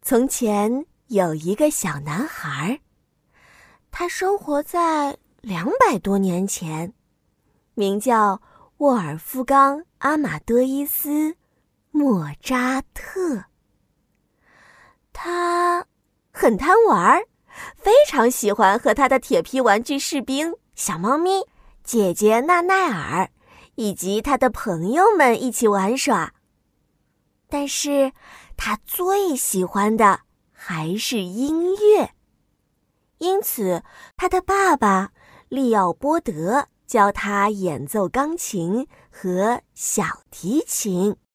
从前有一个小男孩，他生活在200多年前，名叫沃尔夫冈·阿马多伊斯·莫扎特。他很贪玩，非常喜欢和他的铁皮玩具士兵、小猫咪、姐姐纳奈尔以及他的朋友们一起玩耍。但是他最喜欢的还是音乐，因此他的爸爸利奥波德教他演奏钢琴和小提琴。